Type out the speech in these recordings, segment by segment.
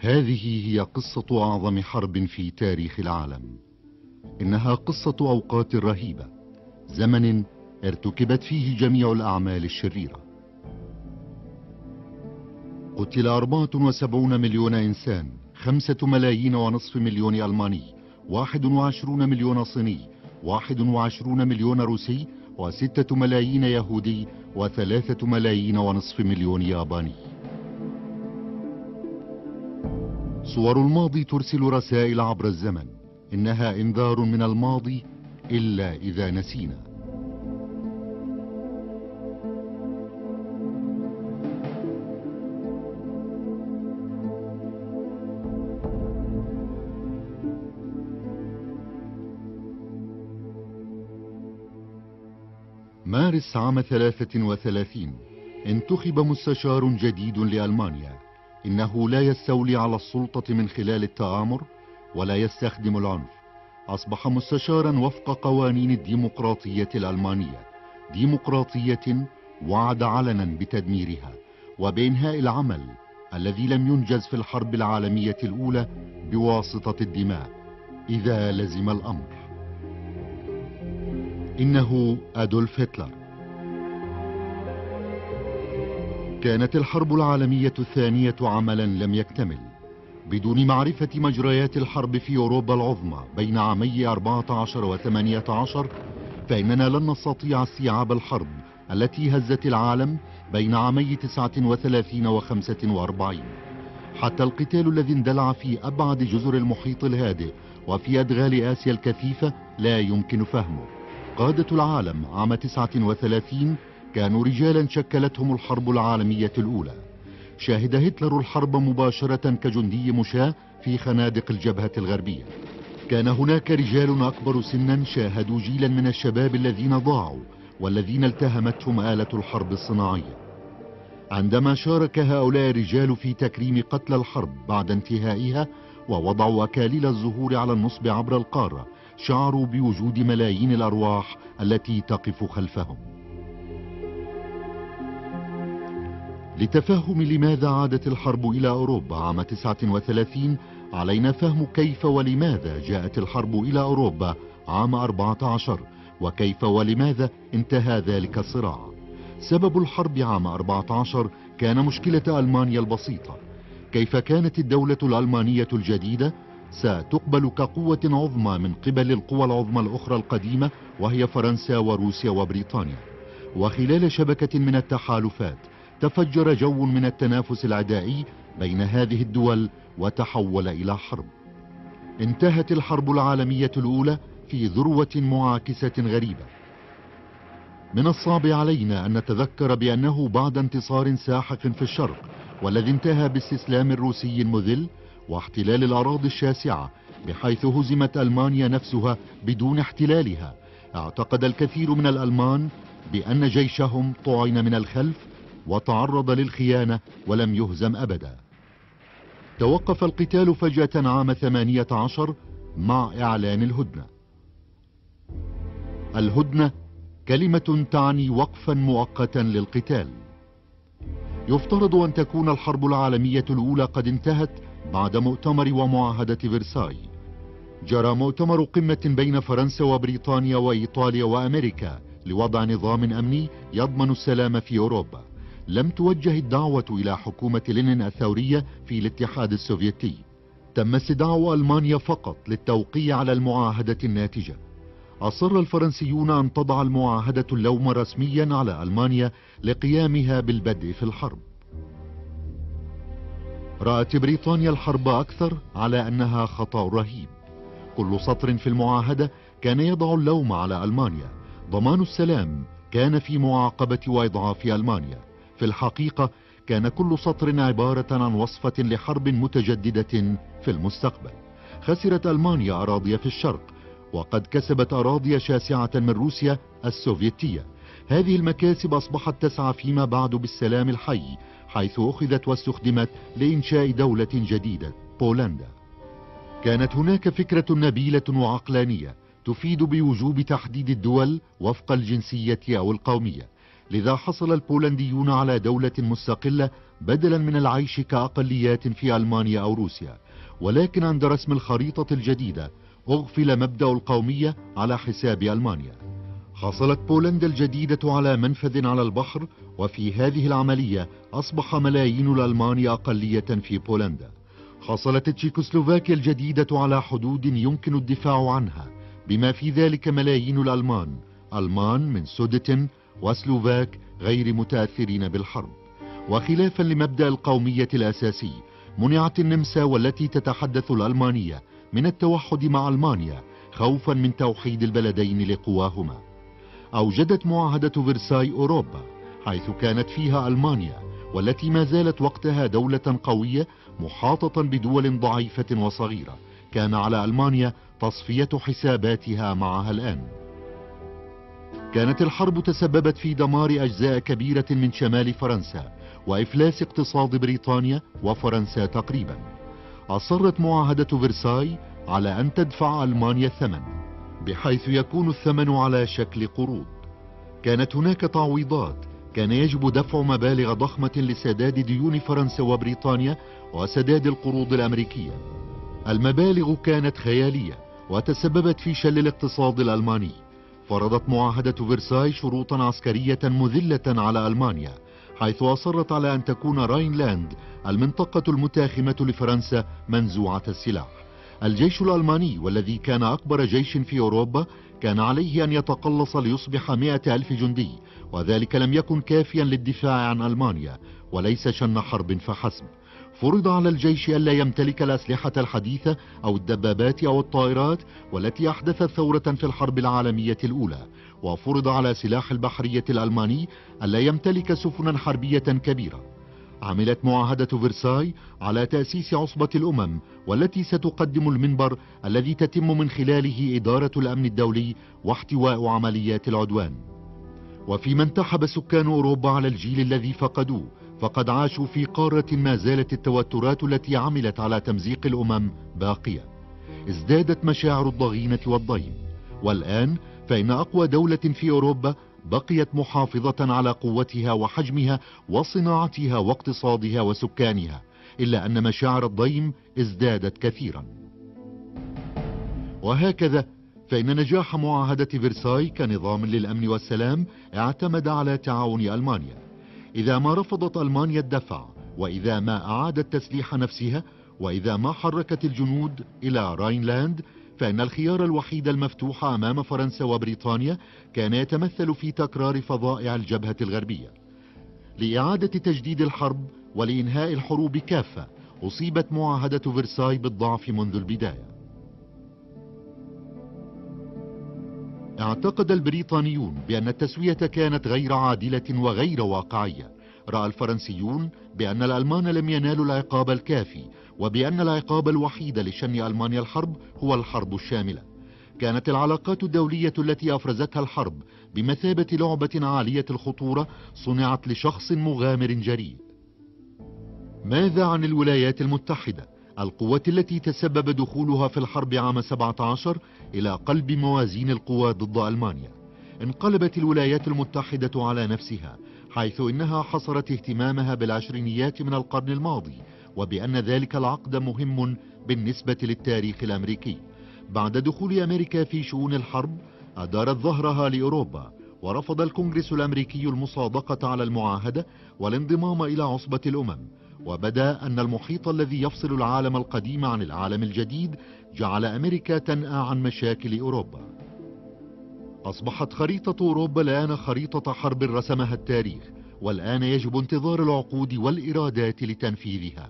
هذه هي قصة أعظم حرب في تاريخ العالم. إنها قصة أوقات رهيبة، زمن ارتكبت فيه جميع الأعمال الشريرة. قتل 74 مليون إنسان، 5.5 مليون ألماني، 21 مليون صيني، 21 مليون روسي، و6 ملايين يهودي، و3.5 مليون ياباني. صور الماضي ترسل رسائل عبر الزمن، إنها إنذار من الماضي إلا إذا نسينا. مارس عام 33 انتخب مستشار جديد لألمانيا. إنه لا يستولي على السلطة من خلال التآمر ولا يستخدم العنف. أصبح مستشارا وفق قوانين الديمقراطية الألمانية، ديمقراطية وعد علنا بتدميرها وبإنهاء العمل الذي لم ينجز في الحرب العالمية الأولى بواسطة الدماء إذا لزم الأمر. إنه أدولف هتلر. كانت الحرب العالمية الثانية عملا لم يكتمل. بدون معرفة مجريات الحرب في أوروبا العظمى بين عامي 14 و 18، فإننا لن نستطيع استيعاب الحرب التي هزت العالم بين عامي 39 و 45. حتى القتال الذي اندلع في أبعد جزر المحيط الهادئ وفي أدغال آسيا الكثيفة لا يمكن فهمه. قادة العالم عام 39 كانوا رجالا شكلتهم الحرب العالمية الأولى. شاهد هتلر الحرب مباشرة كجندي مشاة في خنادق الجبهة الغربية. كان هناك رجال أكبر سنا شاهدوا جيلا من الشباب الذين ضاعوا والذين التهمتهم آلة الحرب الصناعية. عندما شارك هؤلاء الرجال في تكريم قتلى الحرب بعد انتهائها ووضعوا أكاليل الزهور على النصب عبر القارة، شعروا بوجود ملايين الأرواح التي تقف خلفهم. لتفهم لماذا عادت الحرب إلى أوروبا عام 39 علينا فهم كيف ولماذا جاءت الحرب إلى أوروبا عام 14، وكيف ولماذا انتهى ذلك الصراع. سبب الحرب عام 14 كان مشكلة ألمانيا البسيطة. كيف كانت الدولة الألمانية الجديدة ستقبل كقوة عظمى من قبل القوى العظمى الأخرى القديمة وهي فرنسا وروسيا وبريطانيا. وخلال شبكة من التحالفات تفجر جو من التنافس العدائي بين هذه الدول وتحول إلى حرب. انتهت الحرب العالمية الأولى في ذروة معاكسة غريبة. من الصعب علينا أن نتذكر بأنه بعد انتصار ساحق في الشرق والذي انتهى باستسلام الروسي المذل واحتلال الأراضي الشاسعة بحيث هزمت ألمانيا نفسها بدون احتلالها، اعتقد الكثير من الألمان بأن جيشهم طعن من الخلف وتعرض للخيانة ولم يهزم أبدا. توقف القتال فجأة عام 18 مع إعلان الهدنة. الهدنة كلمة تعني وقفا مؤقتا للقتال. يفترض أن تكون الحرب العالمية الأولى قد انتهت بعد مؤتمر ومعاهدة فرساي. جرى مؤتمر قمة بين فرنسا وبريطانيا وإيطاليا وأمريكا لوضع نظام أمني يضمن السلام في أوروبا. لم توجه الدعوة إلى حكومة لينين الثورية في الاتحاد السوفيتي. تم استدعاء ألمانيا فقط للتوقيع على المعاهدة الناتجة. أصر الفرنسيون أن تضع المعاهدة اللوم رسميا على ألمانيا لقيامها بالبدء في الحرب. رأت بريطانيا الحرب أكثر على أنها خطأ رهيب. كل سطر في المعاهدة كان يضع اللوم على ألمانيا. ضمان السلام كان في معاقبة وإضعاف ألمانيا. في الحقيقة كان كل سطر عبارة عن وصفة لحرب متجددة في المستقبل. خسرت ألمانيا أراضي في الشرق، وقد كسبت أراضي شاسعة من روسيا السوفيتية. هذه المكاسب أصبحت تسعى فيما بعد بالسلام الحي، حيث أخذت واستخدمت لإنشاء دولة جديدة بولندا. كانت هناك فكرة نبيلة وعقلانية تفيد بوجوب تحديد الدول وفق الجنسية أو القومية. لذا حصل البولنديون على دولة مستقلة بدلا من العيش كأقليات في ألمانيا أو روسيا. ولكن عند رسم الخريطة الجديدة أغفل مبدأ القومية على حساب ألمانيا. حصلت بولندا الجديدة على منفذ على البحر، وفي هذه العملية أصبح ملايين الألمان أقلية في بولندا. حصلت تشيكوسلوفاكيا الجديدة على حدود يمكن الدفاع عنها، بما في ذلك ملايين ألمان من سودتن وسلوفاك غير متأثرين بالحرب. وخلافا لمبدأ القومية الأساسي، منعت النمسا والتي تتحدث الألمانية من التوحد مع ألمانيا خوفا من توحيد البلدين لقواهما. أوجدت معاهدة فرساي أوروبا، حيث كانت فيها ألمانيا والتي ما زالت وقتها دولة قوية محاطة بدول ضعيفة وصغيرة، كان على ألمانيا تصفية حساباتها معها الآن. كانت الحرب تسببت في دمار أجزاء كبيرة من شمال فرنسا وإفلاس اقتصاد بريطانيا وفرنسا تقريبا. أصرت معاهدة فرساي على أن تدفع ألمانيا الثمن، بحيث يكون الثمن على شكل قروض. كانت هناك تعويضات، كان يجب دفع مبالغ ضخمة لسداد ديون فرنسا وبريطانيا وسداد القروض الأمريكية. المبالغ كانت خيالية وتسببت في شل الاقتصاد الألماني. فرضت معاهدة فرساي شروطا عسكرية مذلة على ألمانيا، حيث أصرت على أن تكون راينلاند المنطقة المتاخمة لفرنسا منزوعة السلاح. الجيش الألماني والذي كان أكبر جيش في أوروبا كان عليه أن يتقلص ليصبح 100,000 جندي، وذلك لم يكن كافيا للدفاع عن ألمانيا وليس شن حرب فحسب. فرض على الجيش ألا يمتلك الأسلحة الحديثة أو الدبابات أو الطائرات والتي أحدثت ثورة في الحرب العالمية الأولى، وفرض على سلاح البحرية الألماني ألا يمتلك سفنا حربية كبيرة. عملت معاهدة فرساي على تأسيس عصبة الأمم، والتي ستقدم المنبر الذي تتم من خلاله إدارة الأمن الدولي واحتواء عمليات العدوان. وفيما انتحب سكان أوروبا على الجيل الذي فقدوه، فقد عاشوا في قارة ما زالت التوترات التي عملت على تمزيق الأمم باقية. ازدادت مشاعر الضغينة والضيم، والآن فإن أقوى دولة في أوروبا بقيت محافظة على قوتها وحجمها وصناعتها واقتصادها وسكانها، إلا أن مشاعر الضيم ازدادت كثيرا. وهكذا فإن نجاح معاهدة فرساي كنظام للأمن والسلام اعتمد على تعاون ألمانيا. إذا ما رفضت ألمانيا الدفع، وإذا ما أعادت تسليح نفسها، وإذا ما حركت الجنود إلى راينلاند، فإن الخيار الوحيد المفتوح أمام فرنسا وبريطانيا كان يتمثل في تكرار فظائع الجبهة الغربية. لإعادة تجديد الحرب ولإنهاء الحروب كافة، أصيبت معاهدة فرساي بالضعف منذ البداية. اعتقد البريطانيون بأن التسوية كانت غير عادلة وغير واقعية. رأى الفرنسيون بأن الألمان لم ينالوا العقاب الكافي، وبأن العقاب الوحيد لشن ألمانيا الحرب هو الحرب الشاملة. كانت العلاقات الدولية التي أفرزتها الحرب بمثابة لعبة عالية الخطورة صنعت لشخص مغامر جريء. ماذا عن الولايات المتحدة، القوة التي تسبب دخولها في الحرب عام 17 إلى قلب موازين القوى ضد ألمانيا؟ انقلبت الولايات المتحدة على نفسها، حيث إنها حصرت اهتمامها بالعشرينيات من القرن الماضي، وبأن ذلك العقد مهم بالنسبة للتاريخ الأمريكي. بعد دخول أمريكا في شؤون الحرب أدارت ظهرها لأوروبا، ورفض الكونغرس الأمريكي المصادقة على المعاهدة والانضمام إلى عصبة الأمم. وبدا أن المحيط الذي يفصل العالم القديم عن العالم الجديد جعل أمريكا تنأى عن مشاكل أوروبا. أصبحت خريطة أوروبا الآن خريطة حرب رسمها التاريخ، والآن يجب انتظار العقود والإرادات لتنفيذها.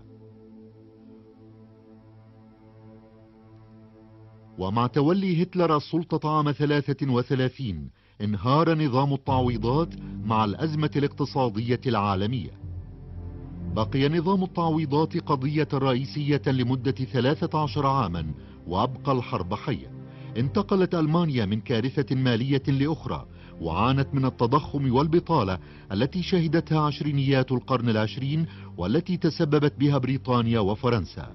ومع تولي هتلر السلطة عام 33 انهار نظام التعويضات مع الأزمة الاقتصادية العالمية. بقي نظام التعويضات قضية رئيسية لمدة 13 عاما، وأبقى الحرب حية. انتقلت ألمانيا من كارثة مالية لأخرى، وعانت من التضخم والبطالة التي شهدتها عشرينيات القرن العشرين، والتي تسببت بها بريطانيا وفرنسا.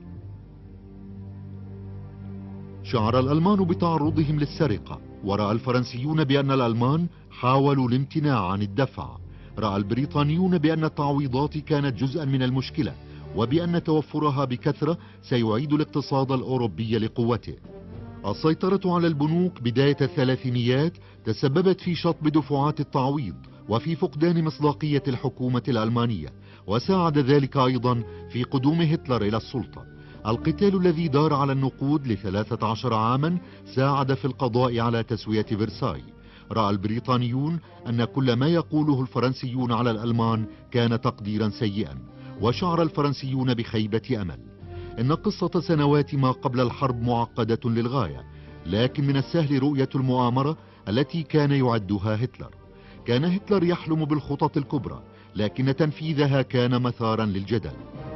شعر الألمان بتعرضهم للسرقة، ورأى الفرنسيون بأن الألمان حاولوا الامتناع عن الدفع، رأى البريطانيون بأن التعويضات كانت جزءا من المشكلة، وبأن توفرها بكثرة سيعيد الاقتصاد الأوروبي لقوته. السيطرة على البنوك بداية الثلاثينيات تسببت في شطب دفعات التعويض وفي فقدان مصداقية الحكومة الألمانية، وساعد ذلك أيضا في قدوم هتلر إلى السلطة. القتال الذي دار على النقود ل13 عاما ساعد في القضاء على تسوية فرساي. رأى البريطانيون أن كل ما يقوله الفرنسيون على الألمان كان تقديرا سيئا، وشعر الفرنسيون بخيبة أمل. إن قصة سنوات ما قبل الحرب معقدة للغاية، لكن من السهل رؤية المؤامرة التي كان يعدها هتلر. كان هتلر يحلم بالخطط الكبرى، لكن تنفيذها كان مثارا للجدل.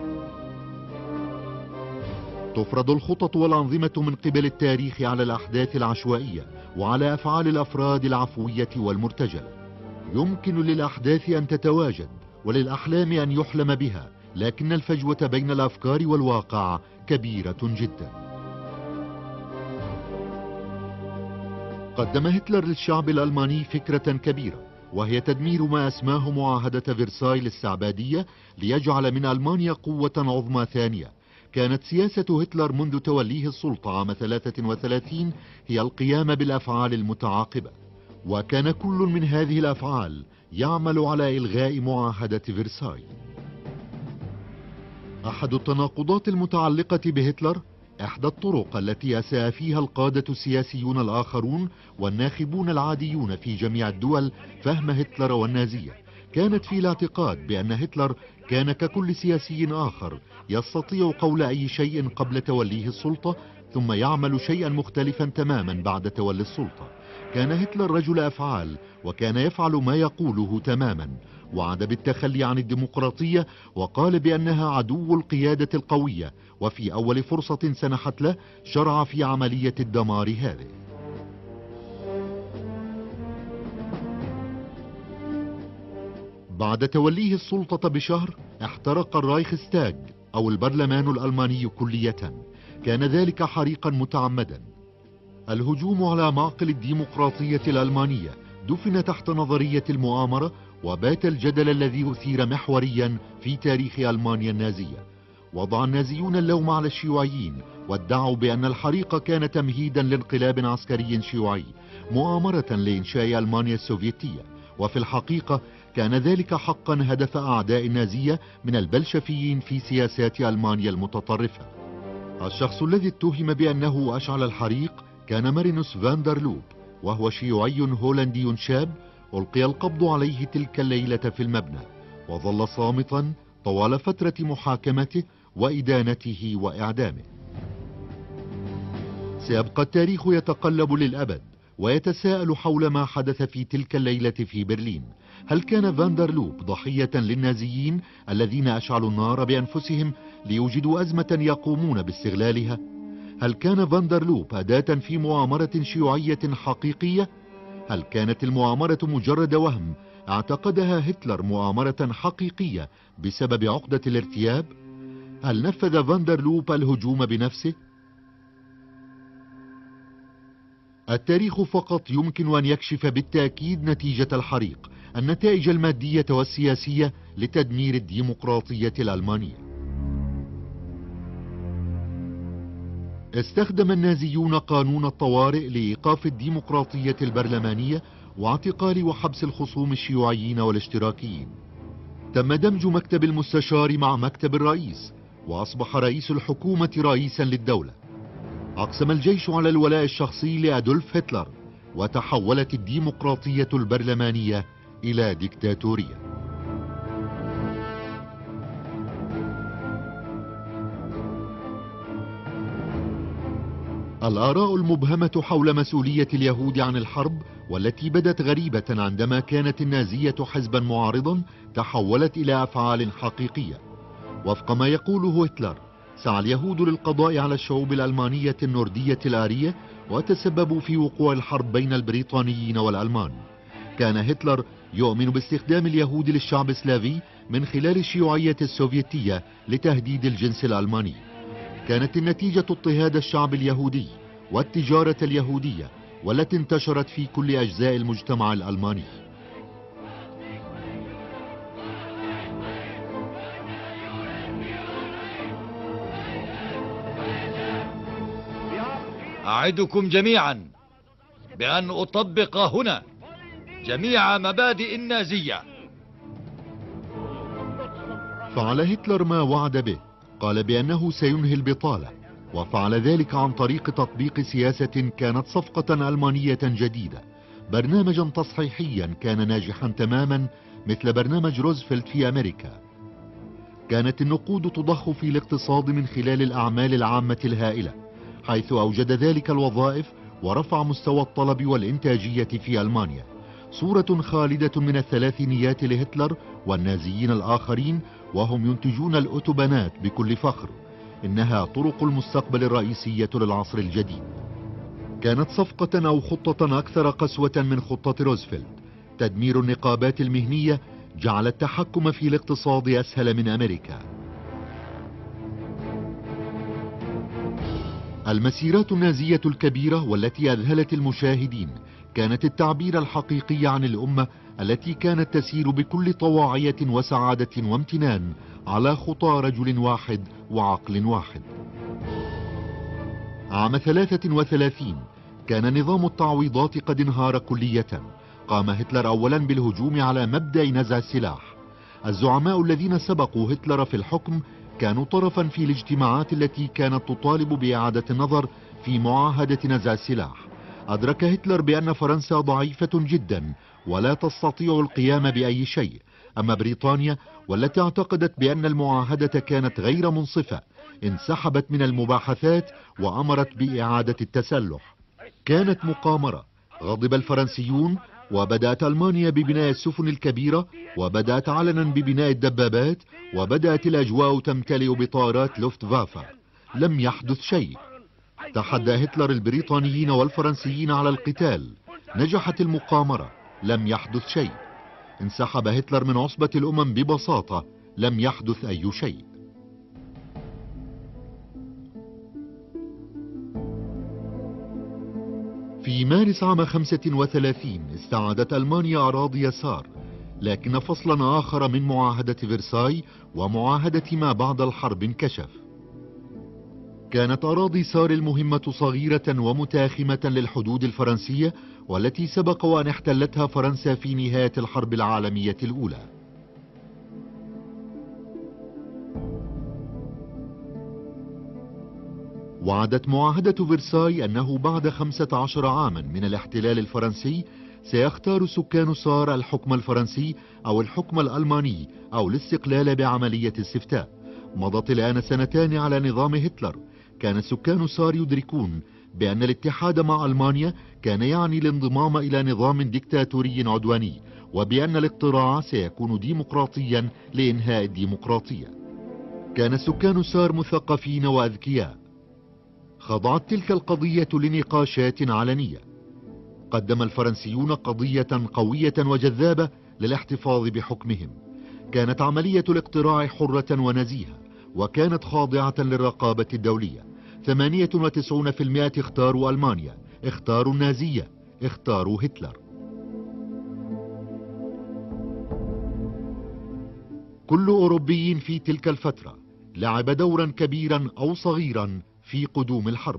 تفرض الخطط والأنظمة من قبل التاريخ على الأحداث العشوائية وعلى أفعال الأفراد العفوية والمرتجلة. يمكن للأحداث أن تتواجد وللأحلام أن يحلم بها، لكن الفجوة بين الأفكار والواقع كبيرة جدا. قدم هتلر للشعب الألماني فكرة كبيرة، وهي تدمير ما أسماه معاهدة فرساي الاستعبادية ليجعل من ألمانيا قوة عظمى ثانية. كانت سياسة هتلر منذ توليه السلطة عام 33 هي القيام بالأفعال المتعاقبة، وكان كل من هذه الأفعال يعمل على إلغاء معاهدة فرساي. أحد التناقضات المتعلقة بهتلر إحدى الطرق التي أساء فيها القادة السياسيون الآخرون والناخبون العاديون في جميع الدول فهم هتلر والنازية، كانت في الاعتقاد بأن هتلر كان ككل سياسي آخر يستطيع قول أي شيء قبل توليه السلطة، ثم يعمل شيئا مختلفا تماما بعد تولي السلطة. كان هتلر رجل أفعال، وكان يفعل ما يقوله تماما، وعد بالتخلي عن الديمقراطية وقال بأنها عدو القيادة القوية، وفي أول فرصة سنحت له شرع في عملية الدمار هذه. بعد توليه السلطة بشهر احترق الرايخستاج أو البرلمان الألماني كلية. كان ذلك حريقا متعمدا. الهجوم على معقل الديمقراطية الألمانية دفن تحت نظرية المؤامرة، وبات الجدل الذي أثير محوريا في تاريخ ألمانيا النازية. وضع النازيون اللوم على الشيوعيين، وادعوا بأن الحريق كان تمهيدا لانقلاب عسكري شيوعي، مؤامرة لإنشاء ألمانيا السوفيتية. وفي الحقيقة كان ذلك حقا هدف أعداء النازية من البلشفيين في سياسات ألمانيا المتطرفة. الشخص الذي اتهم بأنه أشعل الحريق كان مارينوس فاندر لوب، وهو شيوعي هولندي شاب ألقي القبض عليه تلك الليلة في المبنى، وظل صامتا طوال فترة محاكمته وإدانته وإعدامه. سيبقى التاريخ يتقلب للأبد ويتساءل حول ما حدث في تلك الليلة في برلين. هل كان فاندر لوب ضحية للنازيين الذين أشعلوا النار بأنفسهم ليوجدوا أزمة يقومون باستغلالها؟ هل كان فاندر لوب أداة في مؤامرة شيوعية حقيقية؟ هل كانت المؤامرة مجرد وهم اعتقدها هتلر مؤامرة حقيقية بسبب عقدة الارتياب؟ هل نفذ فاندر لوب الهجوم بنفسه؟ التاريخ فقط يمكن أن يكشف بالتأكيد نتيجة الحريق، النتائج المادية والسياسية لتدمير الديمقراطية الألمانية. استخدم النازيون قانون الطوارئ لإيقاف الديمقراطية البرلمانية واعتقال وحبس الخصوم الشيوعيين والاشتراكيين. تم دمج مكتب المستشار مع مكتب الرئيس، وأصبح رئيس الحكومة رئيسا للدولة. أقسم الجيش على الولاء الشخصي لأدولف هتلر، وتحولت الديمقراطية البرلمانية إلى ديكتاتورية. الآراء المبهمة حول مسؤولية اليهود عن الحرب، والتي بدت غريبة عندما كانت النازية حزبا معارضا، تحولت إلى أفعال حقيقية. وفق ما يقوله هتلر، سعى اليهود للقضاء على الشعوب الألمانية النوردية الآرية، وتسببوا في وقوع الحرب بين البريطانيين والألمان. كان هتلر يؤمن باستخدام اليهود للشعب السلافي من خلال الشيوعية السوفيتية لتهديد الجنس الألماني. كانت النتيجة اضطهاد الشعب اليهودي والتجارة أعدكم جميعا بأن أطبق هنا جميع مبادئ النازية. فعل هتلر ما وعد به، قال بأنه سينهي البطالة، وفعل ذلك عن طريق تطبيق سياسة كانت صفقة ألمانية جديدة، برنامجا تصحيحيا كان ناجحا تماما مثل برنامج روزفلت في أمريكا. كانت النقود تضخ في الاقتصاد من خلال الأعمال العامة الهائلة، حيث أوجد ذلك الوظائف ورفع مستوى الطلب والإنتاجية في ألمانيا. صورة خالدة من الثلاثينيات لهتلر والنازيين الآخرين وهم ينتجون الأوتوبانات بكل فخر. إنها طرق المستقبل الرئيسية للعصر الجديد. كانت صفقة أو خطة أكثر قسوة من خطة روزفلت. تدمير النقابات المهنية جعل التحكم في الاقتصاد أسهل من أمريكا. المسيرات النازية الكبيرة والتي أذهلت المشاهدين كانت التعبير الحقيقي عن الأمة التي كانت تسير بكل طواعية وسعادة وامتنان على خطى رجل واحد وعقل واحد. عام 33 كان نظام التعويضات قد انهار كلية. قام هتلر أولا بالهجوم على مبدأ نزع السلاح. الزعماء الذين سبقوا هتلر في الحكم كانوا طرفا في الاجتماعات التي كانت تطالب بإعادة النظر في معاهدة نزع السلاح. أدرك هتلر بأن فرنسا ضعيفة جدا ولا تستطيع القيام بأي شيء، أما بريطانيا والتي اعتقدت بأن المعاهدة كانت غير منصفة انسحبت من المباحثات وأمرت بإعادة التسلح. كانت مقامرة. غضب الفرنسيون وبدأت ألمانيا ببناء السفن الكبيرة، وبدأت علنا ببناء الدبابات، وبدأت الأجواء تمتلئ بطائرات لوفتفافا. لم يحدث شيء. تحدى هتلر البريطانيين والفرنسيين على القتال. نجحت المقامرة. لم يحدث شيء. انسحب هتلر من عصبة الأمم ببساطة. لم يحدث أي شيء. في مارس عام 35 استعادت ألمانيا أراضي سار، لكن فصلا آخر من معاهدة فرساي ومعاهدة ما بعد الحرب انكشف. كانت أراضي سار المهمة صغيرة ومتاخمة للحدود الفرنسية، والتي سبق وأن احتلتها فرنسا في نهاية الحرب العالمية الأولى. وعدت معاهدة فرساي أنه بعد 15 عاما من الاحتلال الفرنسي سيختار سكان سار الحكم الفرنسي أو الحكم الألماني أو الاستقلال بعملية استفتاء. مضت الآن سنتان على نظام هتلر. كان سكان سار يدركون بأن الاتحاد مع ألمانيا كان يعني الانضمام إلى نظام ديكتاتوري عدواني، وبأن الاقتراع سيكون ديمقراطيا لإنهاء الديمقراطية. كان سكان سار مثقفين وأذكياء. خضعت تلك القضية لنقاشات علنية. قدم الفرنسيون قضية قوية وجذابة للاحتفاظ بحكمهم. كانت عملية الاقتراع حرة ونزيهة، وكانت خاضعة للرقابة الدولية. 98% اختاروا ألمانيا، اختاروا النازية، اختاروا هتلر. كل أوروبي في تلك الفترة لعب دورا كبيرا أو صغيرا في قدوم الحرب.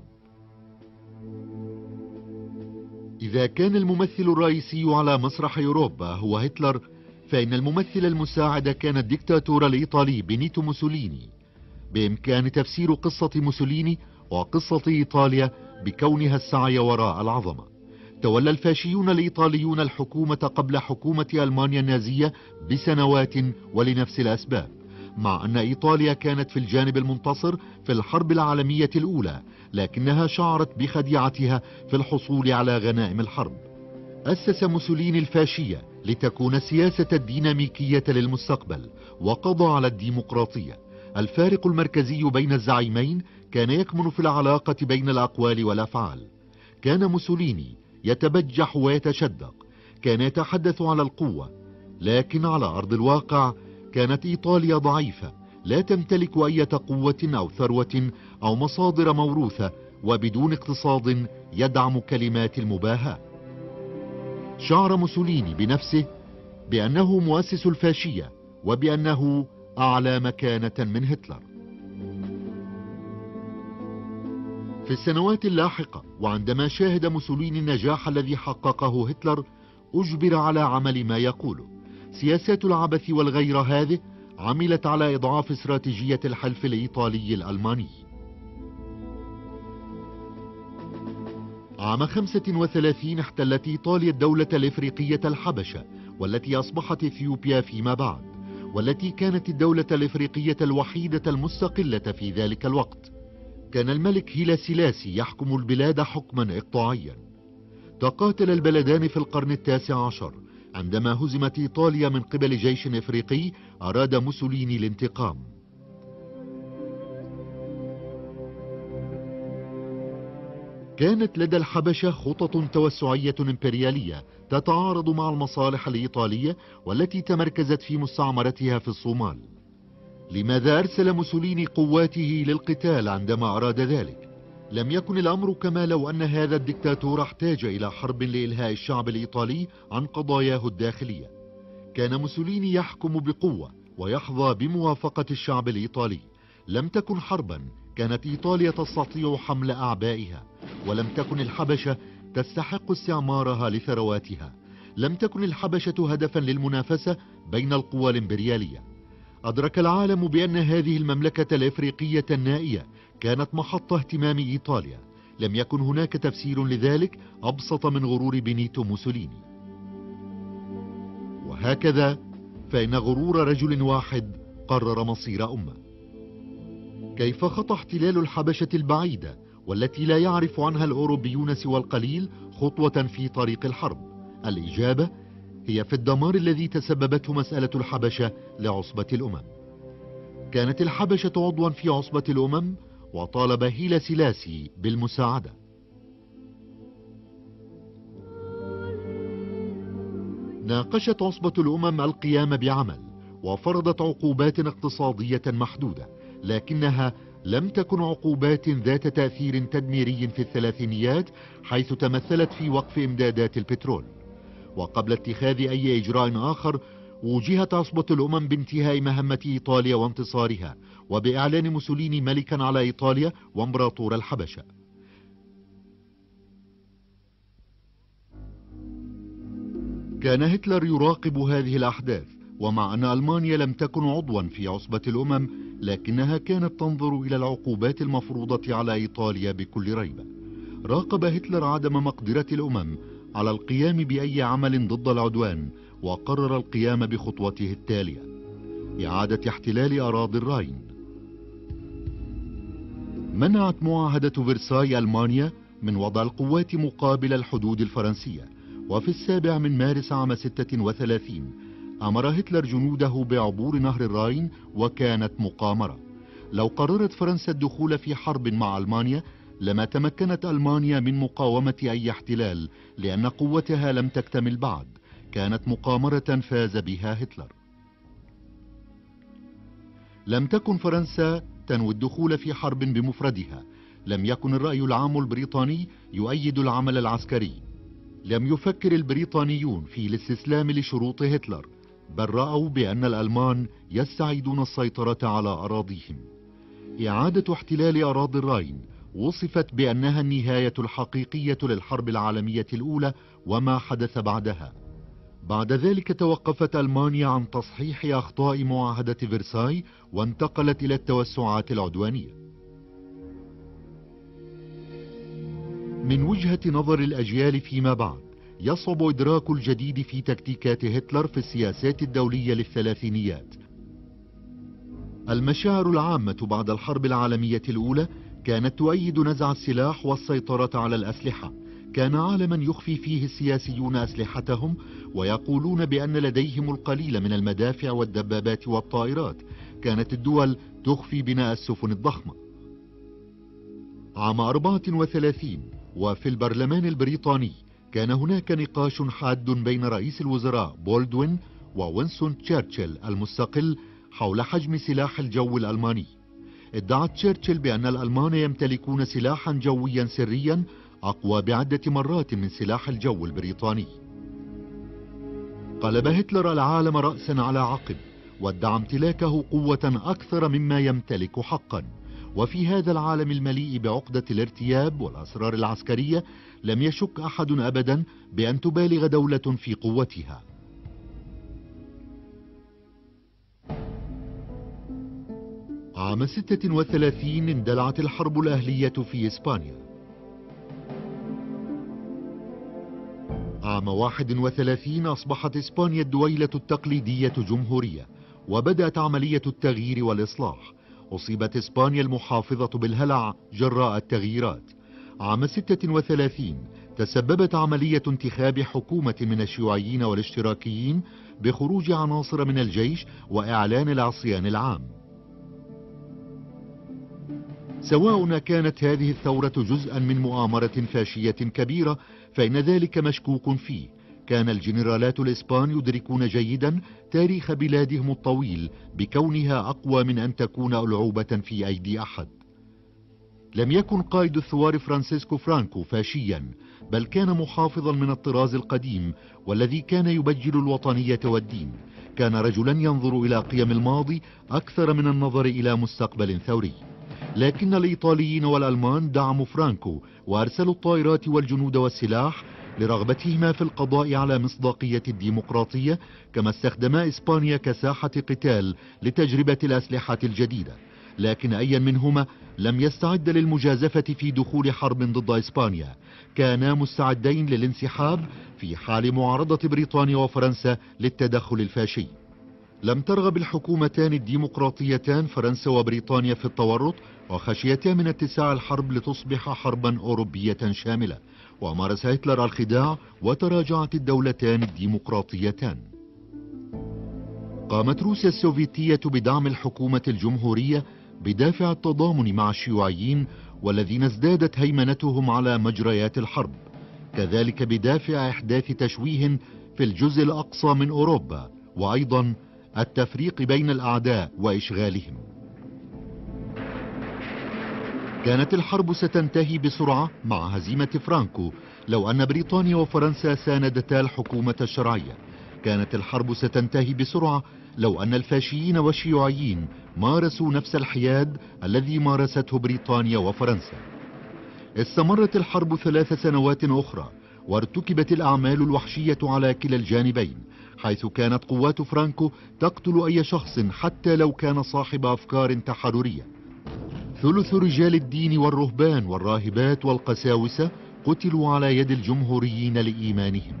إذا كان الممثل الرئيسي على مسرح أوروبا هو هتلر، فإن الممثل المساعد كان الدكتاتور الإيطالي بينيتو موسوليني. بإمكان تفسير قصة موسوليني وقصة إيطاليا بكونها السعي وراء العظمة. تولى الفاشيون الإيطاليون الحكومة قبل حكومة ألمانيا النازية بسنوات ولنفس الأسباب، مع أن إيطاليا كانت في الجانب المنتصر في الحرب العالمية الأولى، لكنها شعرت بخديعتها في الحصول على غنائم الحرب. أسس موسوليني الفاشية لتكون السياسة الديناميكية للمستقبل، وقضى على الديمقراطية. الفارق المركزي بين الزعيمين كان يكمن في العلاقة بين الأقوال والأفعال. كان موسوليني يتبجح ويتشدق، كان يتحدث على القوة، لكن على أرض الواقع كانت إيطاليا ضعيفة، لا تمتلك أي قوة أو ثروة أو مصادر موروثة، وبدون اقتصاد يدعم كلمات المباهاة. شعر موسوليني بنفسه بأنه مؤسس الفاشية، وبأنه أعلى مكانة من هتلر. في السنوات اللاحقة وعندما شاهد موسوليني النجاح الذي حققه هتلر، أجبر على عمل ما يقوله. سياسات العبث والغير هذه عملت على إضعاف استراتيجية الحلف الإيطالي الألماني. عام 35 احتلت إيطاليا الدولة الإفريقية الحبشة، والتي أصبحت إثيوبيا فيما بعد، والتي كانت الدولة الإفريقية الوحيدة المستقلة في ذلك الوقت. كان الملك هيلا سيلاسي يحكم البلاد حكما إقطاعيا. تقاتل البلدان في القرن التاسع عشر، عندما هزمت إيطاليا من قبل جيش إفريقي أراد موسوليني الانتقام. كانت لدى الحبشة خطط توسعية إمبريالية تتعارض مع المصالح الإيطالية والتي تمركزت في مستعمرتها في الصومال. لماذا أرسل موسوليني قواته للقتال عندما أراد ذلك؟ لم يكن الأمر كما لو أن هذا الدكتاتور احتاج إلى حرب لإلهاء الشعب الإيطالي عن قضاياه الداخلية. كان موسوليني يحكم بقوة ويحظى بموافقة الشعب الإيطالي. لم تكن حربا، كانت إيطاليا تستطيع حمل أعبائها، ولم تكن الحبشة تستحق استعمارها لثرواتها. لم تكن الحبشة هدفا للمنافسة بين القوى الإمبريالية. أدرك العالم بأن هذه المملكة الإفريقية النائية كانت محط اهتمام إيطاليا. لم يكن هناك تفسير لذلك أبسط من غرور بنيتو موسوليني. وهكذا فإن غرور رجل واحد قرر مصير أمة. كيف خطى احتلال الحبشة البعيدة والتي لا يعرف عنها الأوروبيون سوى القليل خطوة في طريق الحرب؟ الإجابة هي في الدمار الذي تسببته مسألة الحبشة لعصبة الأمم. كانت الحبشة عضوا في عصبة الأمم، وطالب هيلا سيلاسي بالمساعدة. ناقشت عصبة الأمم القيام بعمل، وفرضت عقوبات اقتصادية محدودة، لكنها لم تكن عقوبات ذات تأثير تدميري في الثلاثينيات، حيث تمثلت في وقف إمدادات البترول. وقبل اتخاذ أي إجراء آخر، وجهت عصبة الأمم بانتهاء مهمة إيطاليا وانتصارها، وبإعلان موسوليني ملكا على إيطاليا وامبراطور الحبشة. كان هتلر يراقب هذه الأحداث، ومع أن ألمانيا لم تكن عضوا في عصبة الأمم، لكنها كانت تنظر إلى العقوبات المفروضة على إيطاليا بكل ريبة. راقب هتلر عدم مقدرة الأمم على القيام بأي عمل ضد العدوان، وقرر القيام بخطوته التالية: إعادة احتلال أراضي الراين. منعت معاهدة فرساي ألمانيا من وضع القوات مقابل الحدود الفرنسية، وفي 7 مارس عام 36 أمر هتلر جنوده بعبور نهر الراين، وكانت مقامرة. لو قررت فرنسا الدخول في حرب مع ألمانيا لما تمكنت ألمانيا من مقاومة أي احتلال، لأن قوتها لم تكتمل بعد. كانت مقامرة فاز بها هتلر. لم تكن فرنسا تنوي الدخول في حرب بمفردها. لم يكن الرأي العام البريطاني يؤيد العمل العسكري. لم يفكر البريطانيون في الاستسلام لشروط هتلر، بل رأوا بأن الألمان يستعيدون السيطرة على أراضيهم. إعادة احتلال أراضي الراين وصفت بأنها النهاية الحقيقية للحرب العالمية الأولى وما حدث بعدها. بعد ذلك توقفت ألمانيا عن تصحيح أخطاء معاهدة فرساي، وانتقلت إلى التوسعات العدوانية. من وجهة نظر الأجيال فيما بعد، يصعب إدراك الجديد في تكتيكات هتلر في السياسات الدولية للثلاثينيات. المشاعر العامة بعد الحرب العالمية الأولى كانت تؤيد نزع السلاح والسيطرة على الأسلحة. كان عالما يخفي فيه السياسيون أسلحتهم، ويقولون بأن لديهم القليل من المدافع والدبابات والطائرات. كانت الدول تخفي بناء السفن الضخمة. عام 34 وفي البرلمان البريطاني كان هناك نقاش حاد بين رئيس الوزراء بولدوين ووينستون تشرشل المستقل حول حجم سلاح الجو الألماني. ادعى تشرشل بأن الألمان يمتلكون سلاحا جويا سريا أقوى بعدة مرات من سلاح الجو البريطاني. قلب هتلر العالم رأسا على عقب، وادعى امتلاكه قوة أكثر مما يمتلك حقا، وفي هذا العالم المليء بعقدة الارتياب والأسرار العسكرية لم يشك أحد أبدا بأن تبالغ دولة في قوتها. عام 36 اندلعت الحرب الأهلية في إسبانيا. عام 31 أصبحت إسبانيا الدويلة التقليدية جمهورية، وبدأت عملية التغيير والإصلاح. أصيبت إسبانيا المحافظة بالهلع جراء التغييرات. عام 36 تسببت عملية انتخاب حكومة من الشيوعيين والاشتراكيين بخروج عناصر من الجيش وإعلان العصيان العام. سواء كانت هذه الثورة جزءا من مؤامرة فاشية كبيرة فإن ذلك مشكوك فيه. كان الجنرالات الإسبان يدركون جيدا تاريخ بلادهم الطويل بكونها أقوى من أن تكون ألعوبة في أيدي أحد. لم يكن قائد الثوار فرانسيسكو فرانكو فاشيا، بل كان محافظا من الطراز القديم والذي كان يبجل الوطنية والدين. كان رجلا ينظر إلى قيم الماضي أكثر من النظر إلى مستقبل ثوري. لكن الإيطاليين والألمان دعموا فرانكو وأرسلوا الطائرات والجنود والسلاح لرغبتهما في القضاء على مصداقية الديمقراطية، كما استخدما إسبانيا كساحة قتال لتجربة الأسلحة الجديدة. لكن أي منهما لم يستعد للمجازفة في دخول حرب ضد إسبانيا. كانا مستعدين للانسحاب في حال معارضة بريطانيا وفرنسا للتدخل الفاشي. لم ترغب الحكومتان الديمقراطيتان فرنسا وبريطانيا في التورط، وخشيتا من اتساع الحرب لتصبح حربا أوروبية شاملة. ومارس هتلر الخداع وتراجعت الدولتان الديمقراطيتان. قامت روسيا السوفيتية بدعم الحكومة الجمهورية بدافع التضامن مع الشيوعيين والذين ازدادت هيمنتهم على مجريات الحرب، كذلك بدافع إحداث تشويه في الجزء الأقصى من أوروبا، وأيضا التفريق بين الأعداء وإشغالهم. كانت الحرب ستنتهي بسرعة مع هزيمة فرانكو لو أن بريطانيا وفرنسا ساندتا الحكومة الشرعية. كانت الحرب ستنتهي بسرعة لو أن الفاشيين والشيوعيين مارسوا نفس الحياد الذي مارسته بريطانيا وفرنسا. استمرت الحرب 3 سنوات أخرى، وارتكبت الأعمال الوحشية على كلا الجانبين، حيث كانت قوات فرانكو تقتل أي شخص حتى لو كان صاحب أفكار تحررية. ثلث رجال الدين والرهبان والراهبات والقساوسة قتلوا على يد الجمهوريين لإيمانهم.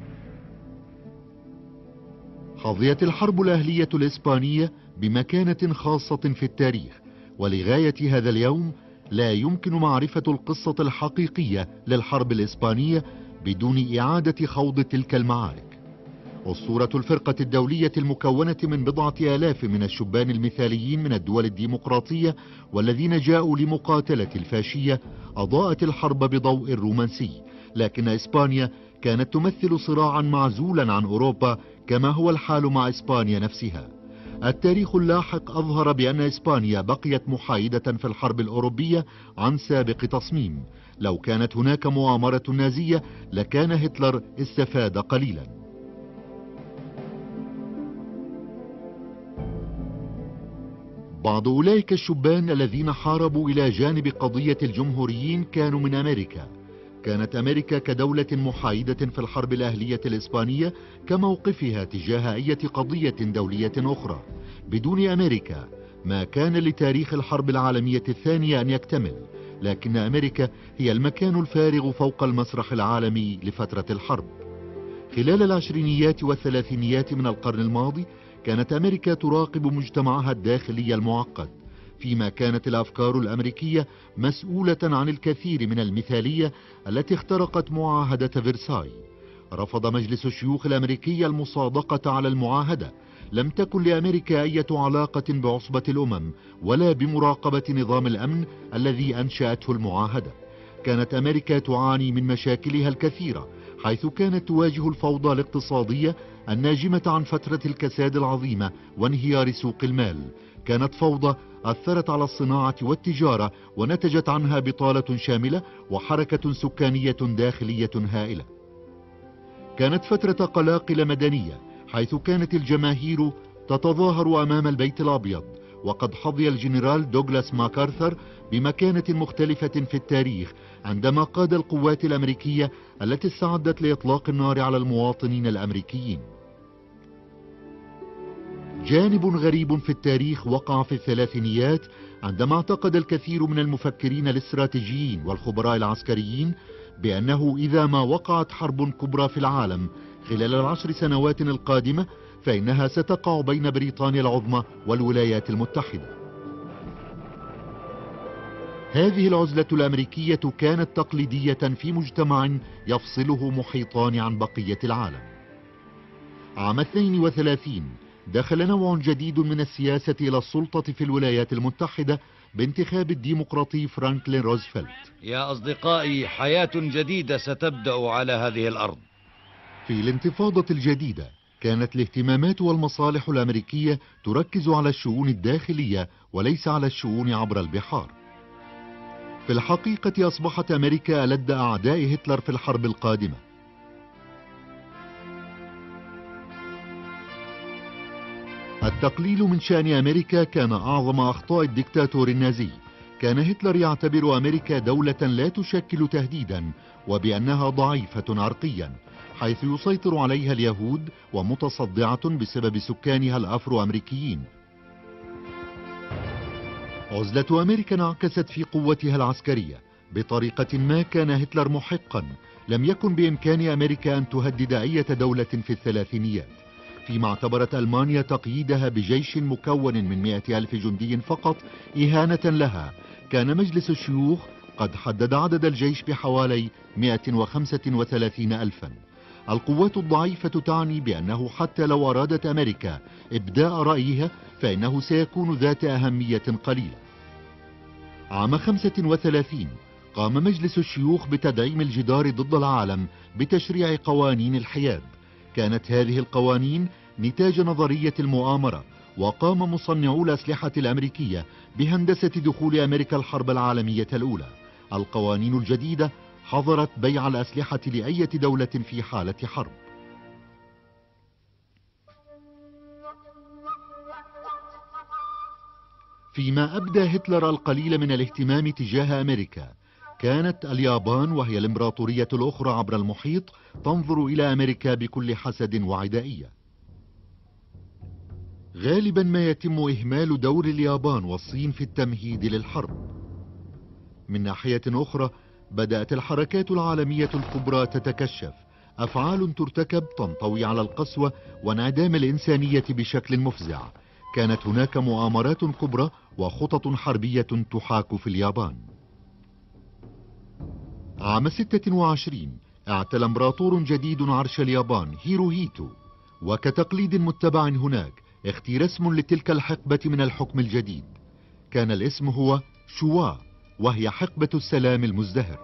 حظيت الحرب الأهلية الإسبانية بمكانة خاصة في التاريخ، ولغاية هذا اليوم لا يمكن معرفة القصة الحقيقية للحرب الإسبانية بدون إعادة خوض تلك المعارك. أسطورة الفرقة الدولية المكونة من 4,000 من الشبان المثاليين من الدول الديمقراطية والذين جاءوا لمقاتلة الفاشية أضاءت الحرب بضوء رومانسي، لكن إسبانيا كانت تمثل صراعا معزولا عن أوروبا كما هو الحال مع إسبانيا نفسها. التاريخ اللاحق أظهر بأن إسبانيا بقيت محايدة في الحرب الأوروبية عن سابق تصميم. لو كانت هناك مؤامرة نازية لكان هتلر استفاد قليلا. بعض أولئك الشبان الذين حاربوا إلى جانب قضية الجمهوريين كانوا من أمريكا. كانت أمريكا كدولة محايدة في الحرب الأهلية الإسبانية كموقفها تجاه أي قضية دولية أخرى. بدون أمريكا ما كان لتاريخ الحرب العالمية الثانية أن يكتمل، لكن أمريكا هي المكان الفارغ فوق المسرح العالمي لفترة الحرب. خلال العشرينيات والثلاثينيات من القرن الماضي كانت أمريكا تراقب مجتمعها الداخلي المعقد، فيما كانت الأفكار الأمريكية مسؤولة عن الكثير من المثالية التي اخترقت معاهدة فرساي. رفض مجلس الشيوخ الأمريكي المصادقة على المعاهدة. لم تكن لأمريكا أي علاقة بعصبة الأمم ولا بمراقبة نظام الأمن الذي أنشأته المعاهدة. كانت أمريكا تعاني من مشاكلها الكثيرة، حيث كانت تواجه الفوضى الاقتصادية الناجمة عن فترة الكساد العظيمة وانهيار سوق المال. كانت فوضى أثرت على الصناعة والتجارة ونتجت عنها بطالة شاملة وحركة سكانية داخلية هائلة. كانت فترة قلاقل مدنية، حيث كانت الجماهير تتظاهر أمام البيت الأبيض، وقد حظي الجنرال دوغلاس ماكارثر بمكانة مختلفة في التاريخ عندما قاد القوات الأمريكية التي استعدت لإطلاق النار على المواطنين الأمريكيين. جانب غريب في التاريخ وقع في الثلاثينيات عندما اعتقد الكثير من المفكرين الاستراتيجيين والخبراء العسكريين بأنه إذا ما وقعت حرب كبرى في العالم خلال ال10 سنوات القادمة فإنها ستقع بين بريطانيا العظمى والولايات المتحدة. هذه العزلة الأمريكية كانت تقليدية في مجتمع يفصله محيطان عن بقية العالم. عام 32 دخل نوع جديد من السياسة إلى السلطة في الولايات المتحدة بانتخاب الديمقراطي فرانكلين روزفلت. يا أصدقائي، حياة جديدة ستبدأ على هذه الأرض. في الانتفاضة الجديدة كانت الاهتمامات والمصالح الأمريكية تركز على الشؤون الداخلية وليس على الشؤون عبر البحار. في الحقيقة أصبحت أمريكا ألد أعداء هتلر في الحرب القادمة. التقليل من شأن أمريكا كان أعظم أخطاء الدكتاتور النازي. كان هتلر يعتبر أمريكا دولة لا تشكل تهديدا وبأنها ضعيفة عرقيا، حيث يسيطر عليها اليهود ومتصدعة بسبب سكانها الأفرو أمريكيين. عزلة أمريكا انعكست في قوتها العسكرية. بطريقة ما كان هتلر محقا. لم يكن بإمكان أمريكا أن تهدد أي دولة في الثلاثينيات، فيما اعتبرت ألمانيا تقييدها بجيش مكون من 100,000 جندي فقط إهانة لها. كان مجلس الشيوخ قد حدد عدد الجيش بحوالي 135,000. القوات الضعيفة تعني بأنه حتى لو أرادت أمريكا إبداء رأيها فإنه سيكون ذات أهمية قليلة. عام 35 قام مجلس الشيوخ بتدعيم الجدار ضد العالم بتشريع قوانين الحياد. كانت هذه القوانين نتاج نظرية المؤامرة، وقام مصنعو الأسلحة الأمريكية بهندسة دخول أمريكا الحرب العالمية الأولى. القوانين الجديدة حظرت بيع الأسلحة لأي دولة في حالة حرب. فيما أبدى هتلر القليل من الاهتمام تجاه أمريكا، كانت اليابان وهي الإمبراطورية الأخرى عبر المحيط تنظر إلى أمريكا بكل حسد وعدائية. غالبا ما يتم إهمال دور اليابان والصين في التمهيد للحرب. من ناحية أخرى بدأت الحركات العالمية الكبرى تتكشف. أفعال ترتكب تنطوي على القسوة وانعدام الإنسانية بشكل مفزع. كانت هناك مؤامرات كبرى وخطط حربية تحاك في اليابان. عام 26 اعتلى امبراطور جديد عرش اليابان هيروهيتو، وكتقليد متبع هناك اختير اسم لتلك الحقبة من الحكم الجديد. كان الاسم هو شوا، وهي حقبة السلام المزدهر.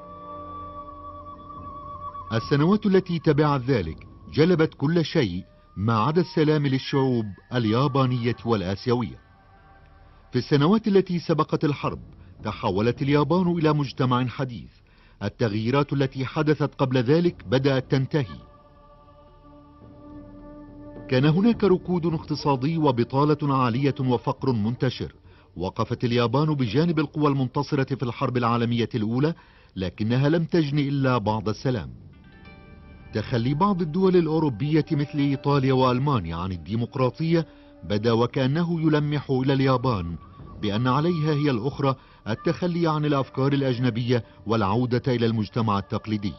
السنوات التي تبعت ذلك جلبت كل شيء ما عدا السلام للشعوب اليابانية والآسيوية. في السنوات التي سبقت الحرب تحولت اليابان إلى مجتمع حديث. التغييرات التي حدثت قبل ذلك بدأت تنتهي. كان هناك ركود اقتصادي وبطالة عالية وفقر منتشر. وقفت اليابان بجانب القوى المنتصرة في الحرب العالمية الأولى، لكنها لم تجن إلا بعض السلام. تخلي بعض الدول الأوروبية مثل إيطاليا وألمانيا عن الديمقراطية بدا وكأنه يلمح إلى اليابان بأن عليها هي الأخرى التخلي عن الأفكار الأجنبية والعودة إلى المجتمع التقليدي.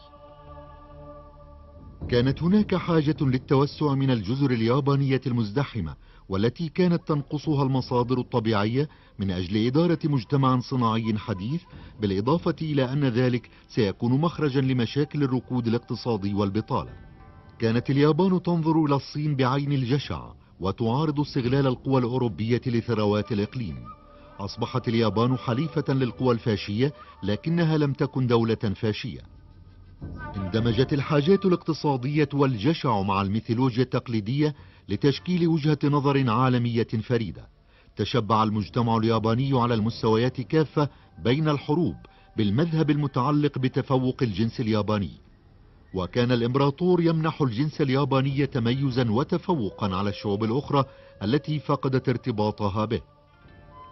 كانت هناك حاجة للتوسع من الجزر اليابانية المزدحمة، والتي كانت تنقصها المصادر الطبيعية من أجل إدارة مجتمع صناعي حديث، بالإضافة إلى أن ذلك سيكون مخرجا لمشاكل الركود الاقتصادي والبطالة. كانت اليابان تنظر إلى الصين بعين الجشع وتعارض استغلال القوى الأوروبية لثروات الإقليم. أصبحت اليابان حليفة للقوى الفاشية، لكنها لم تكن دولة فاشية. اندمجت الحاجات الاقتصادية والجشع مع الميثولوجيا التقليدية لتشكيل وجهة نظر عالمية فريدة. تشبع المجتمع الياباني على المستويات كافة بين الحروب بالمذهب المتعلق بتفوق الجنس الياباني، وكان الإمبراطور يمنح الجنس الياباني تميزا وتفوقا على الشعوب الأخرى التي فقدت ارتباطها به.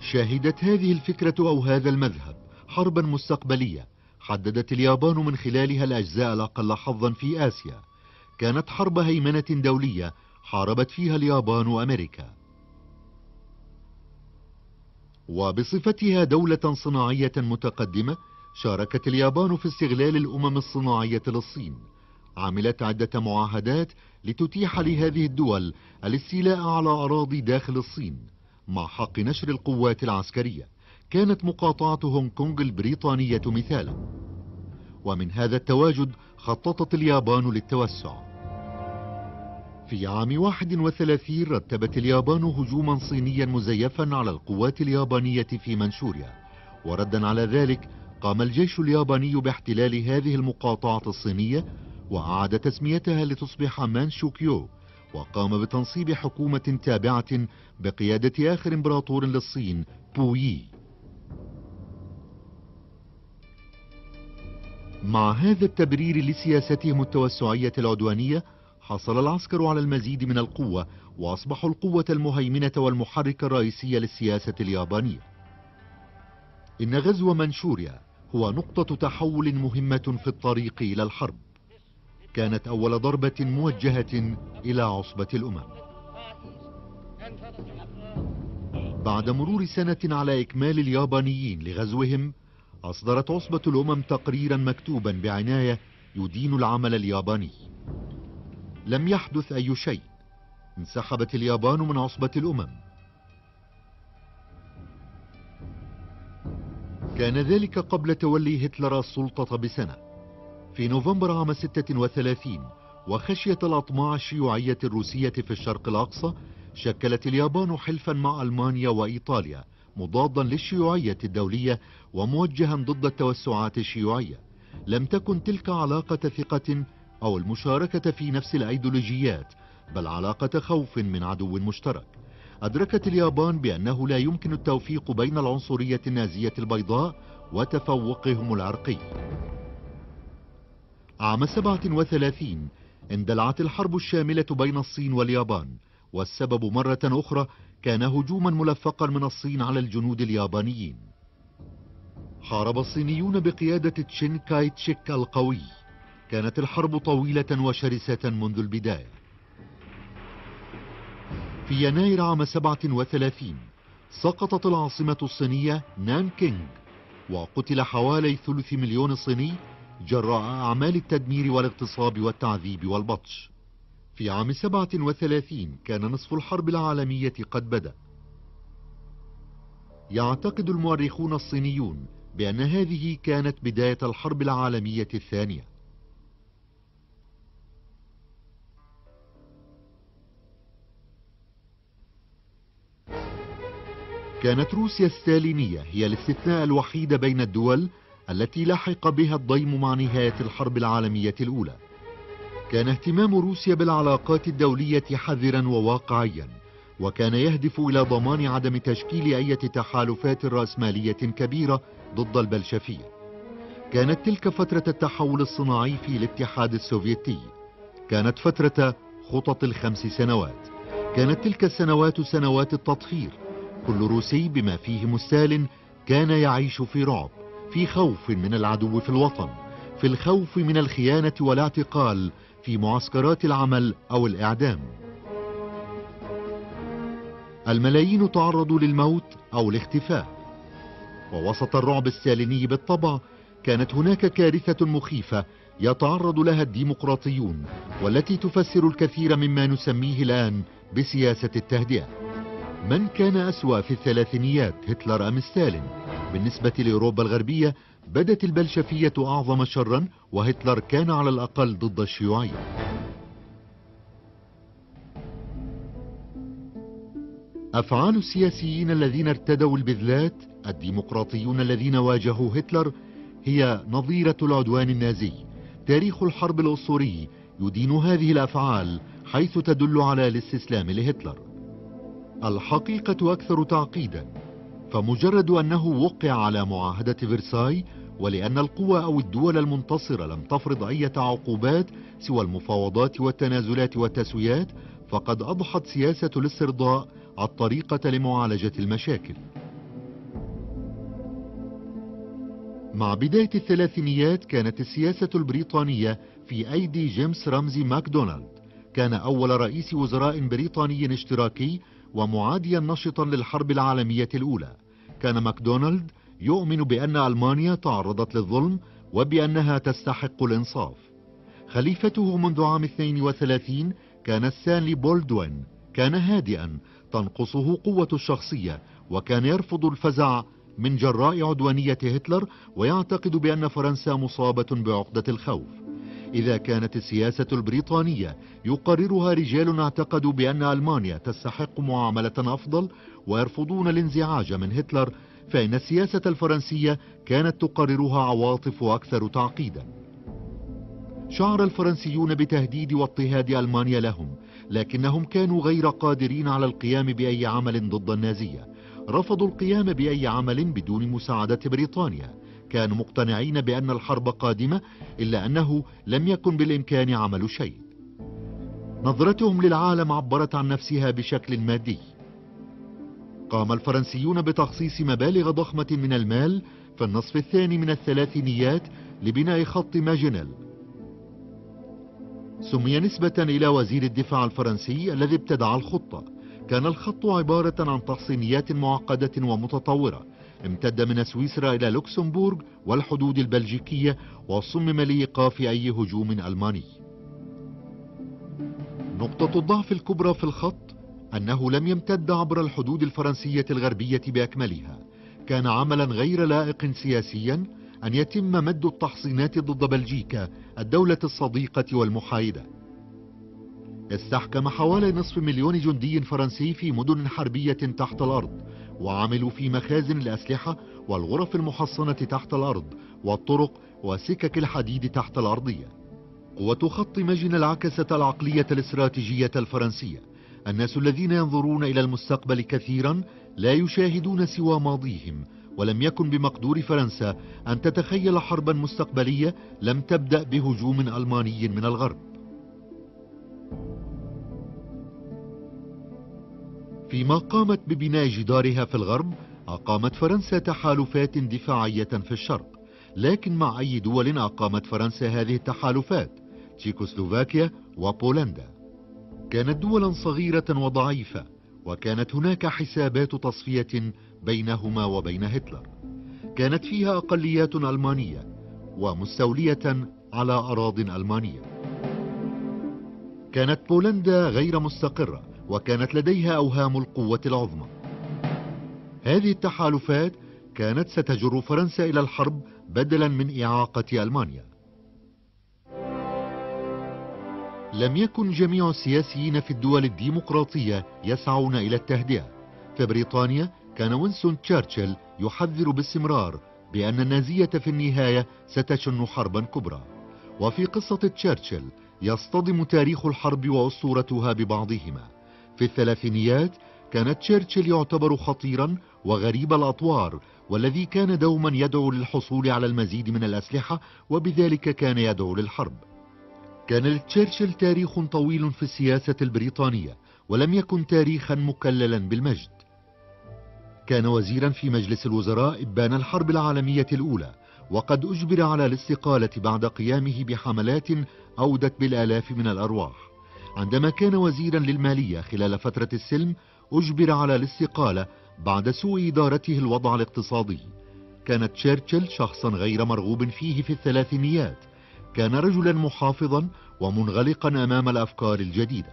شهدت هذه الفكرة أو هذا المذهب حربا مستقبلية حددت اليابان من خلالها الأجزاء الأقل حظا في آسيا. كانت حرب هيمنة دولية حاربت فيها اليابان أمريكا. وبصفتها دولة صناعية متقدمة شاركت اليابان في استغلال الأمم الصناعية للصين. عملت عدة معاهدات لتتيح لهذه الدول الاستيلاء على أراضي داخل الصين مع حق نشر القوات العسكرية. كانت مقاطعة هونغ كونغ البريطانية مثالا. ومن هذا التواجد خططت اليابان للتوسع. في عام 31 رتبت اليابان هجوما صينيا مزيفا على القوات اليابانية في منشوريا، وردا على ذلك قام الجيش الياباني باحتلال هذه المقاطعة الصينية وأعاد تسميتها لتصبح مانشوكيو، وقام بتنصيب حكومة تابعة بقيادة آخر امبراطور للصين بويي. مع هذا التبرير لسياستهم التوسعية العدوانية حصل العسكر على المزيد من القوة وأصبحوا القوة المهيمنة والمحرك الرئيسي للسياسة اليابانية. إن غزو منشوريا هو نقطة تحول مهمة في الطريق إلى الحرب. كانت أول ضربة موجهة إلى عصبة الأمم. بعد مرور سنة على إكمال اليابانيين لغزوهم أصدرت عصبة الأمم تقريرا مكتوبا بعناية يدين العمل الياباني. لم يحدث أي شيء. انسحبت اليابان من عصبة الأمم. كان ذلك قبل تولي هتلر السلطة بسنة. في نوفمبر عام 36 وخشية الأطماع الشيوعية الروسية في الشرق الأقصى شكلت اليابان حلفا مع ألمانيا وإيطاليا مضادا للشيوعية الدولية وموجها ضد التوسعات الشيوعية. لم تكن تلك علاقة ثقة أو المشاركة في نفس الأيديولوجيات، بل علاقة خوف من عدو مشترك. أدركت اليابان بأنه لا يمكن التوفيق بين العنصرية النازية البيضاء وتفوقهم العرقي. عام 37 اندلعت الحرب الشاملة بين الصين واليابان، والسبب مرة أخرى كان هجوما ملفقا من الصين على الجنود اليابانيين. حارب الصينيون بقيادة تشين كاي تشيك القوي. كانت الحرب طويلة وشرسة منذ البداية. في يناير عام 37 سقطت العاصمة الصينية نانكينغ، وقتل حوالي 300,000 صيني جراء أعمال التدمير والاغتصاب والتعذيب والبطش. في عام 37 كان نصف الحرب العالمية قد بدأ. يعتقد المؤرخون الصينيون بأن هذه كانت بداية الحرب العالمية الثانية. كانت روسيا الستالينية هي الاستثناء الوحيد بين الدول التي لحق بها الضيم مع نهاية الحرب العالمية الأولى. كان اهتمام روسيا بالعلاقات الدولية حذرا وواقعيا، وكان يهدف إلى ضمان عدم تشكيل أي تحالفات رأسمالية كبيرة ضد البلشفية. كانت تلك فترة التحول الصناعي في الاتحاد السوفيتي. كانت فترة خطط ال5 سنوات. كانت تلك السنوات سنوات التطهير. كل روسي بما فيهم ستالين كان يعيش في رعب، في خوف من العدو في الوطن، في الخوف من الخيانة والاعتقال في معسكرات العمل أو الإعدام. الملايين تعرضوا للموت أو الاختفاء. ووسط الرعب الستاليني بالطبع كانت هناك كارثة مخيفة يتعرض لها الديمقراطيون، والتي تفسر الكثير مما نسميه الآن بسياسة التهدئة. من كان أسوأ في الثلاثينيات، هتلر أم ستالين؟ بالنسبة لأوروبا الغربية بدت البلشفية أعظم شرا، وهتلر كان على الأقل ضد الشيوعية. أفعال السياسيين الذين ارتدوا البذلات، الديمقراطيون الذين واجهوا هتلر، هي نظيرة العدوان النازي. تاريخ الحرب الأسطوري يدين هذه الأفعال حيث تدل على الاستسلام لهتلر. الحقيقة أكثر تعقيدا، فمجرد أنه وقع على معاهدة فرساي، ولأن القوى أو الدول المنتصرة لم تفرض أي عقوبات سوى المفاوضات والتنازلات والتسويات، فقد أضحت سياسة الاسترضاء الطريقة لمعالجة المشاكل. مع بداية الثلاثينيات كانت السياسة البريطانية في أيدي جيمس رمزي ماكدونالد. كان أول رئيس وزراء بريطاني اشتراكي ومعاديا نشطا للحرب العالمية الأولى. كان ماكدونالد يؤمن بأن ألمانيا تعرضت للظلم وبأنها تستحق الإنصاف. خليفته منذ عام 32 كان ستانلي بولدوين. كان هادئا تنقصه قوة الشخصية، وكان يرفض الفزع من جراء عدوانية هتلر، ويعتقد بأن فرنسا مصابة بعقدة الخوف. إذا كانت السياسة البريطانية يقررها رجال اعتقدوا بأن ألمانيا تستحق معاملة أفضل ويرفضون الانزعاج من هتلر، فإن السياسة الفرنسية كانت تقررها عواطف أكثر تعقيدا. شعر الفرنسيون بتهديد واضطهاد ألمانيا لهم، لكنهم كانوا غير قادرين على القيام بأي عمل ضد النازية. رفضوا القيام بأي عمل بدون مساعدة بريطانيا. كانوا مقتنعين بأن الحرب قادمة، إلا أنه لم يكن بالإمكان عمل شيء. نظرتهم للعالم عبرت عن نفسها بشكل مادي. قام الفرنسيون بتخصيص مبالغ ضخمة من المال في النصف الثاني من الثلاثينيات لبناء خط ماجنيل. سمي نسبة إلى وزير الدفاع الفرنسي الذي ابتدع الخطة. كان الخط عبارة عن تحصينيات معقدة ومتطورة، امتد من سويسرا إلى لوكسمبورغ والحدود البلجيكية، وصمم لإيقاف أي هجوم ألماني. نقطة الضعف الكبرى في الخط أنه لم يمتد عبر الحدود الفرنسية الغربية بأكملها. كان عملا غير لائق سياسيا أن يتم مد التحصينات ضد بلجيكا الدولة الصديقة والمحايدة. استحكم حوالي نصف مليون جندي فرنسي في مدن حربية تحت الأرض، وعملوا في مخازن الأسلحة والغرف المحصنة تحت الأرض والطرق وسكك الحديد تحت الأرضية. قوة خط ماجنيل عكست العقلية الاستراتيجية الفرنسية. الناس الذين ينظرون إلى المستقبل كثيرا لا يشاهدون سوى ماضيهم، ولم يكن بمقدور فرنسا أن تتخيل حربا مستقبلية لم تبدأ بهجوم ألماني من الغرب. فيما قامت ببناء جدارها في الغرب، أقامت فرنسا تحالفات دفاعية في الشرق. لكن مع أي دول أقامت فرنسا هذه التحالفات؟ تشيكوسلوفاكيا وبولندا. كانت دولا صغيرة وضعيفة، وكانت هناك حسابات تصفية بينهما وبين هتلر. كانت فيها أقليات ألمانية ومستولية على أراضٍ ألمانية. كانت بولندا غير مستقرة، وكانت لديها أوهام القوة العظمى. هذه التحالفات كانت ستجر فرنسا إلى الحرب بدلا من إعاقة ألمانيا. لم يكن جميع السياسيين في الدول الديمقراطية يسعون إلى التهدئة. في بريطانيا كان وينستون تشرشل يحذر باستمرار بأن النازية في النهاية ستشن حربا كبرى. وفي قصة تشرشل يصطدم تاريخ الحرب وأسطورتها ببعضهما. في الثلاثينيات كان تشرشل يعتبر خطيرا وغريب الأطوار، والذي كان دوما يدعو للحصول على المزيد من الأسلحة، وبذلك كان يدعو للحرب. كان لتشرشل تاريخ طويل في السياسة البريطانية، ولم يكن تاريخا مكللا بالمجد. كان وزيرا في مجلس الوزراء إبان الحرب العالمية الأولى، وقد أجبر على الاستقالة بعد قيامه بحملات أودت بالآلاف من الأرواح. عندما كان وزيرا للمالية خلال فترة السلم أجبر على الاستقالة بعد سوء إدارته الوضع الاقتصادي. كان تشرشل شخصا غير مرغوب فيه في الثلاثينيات. كان رجلا محافظا ومنغلقا أمام الأفكار الجديدة.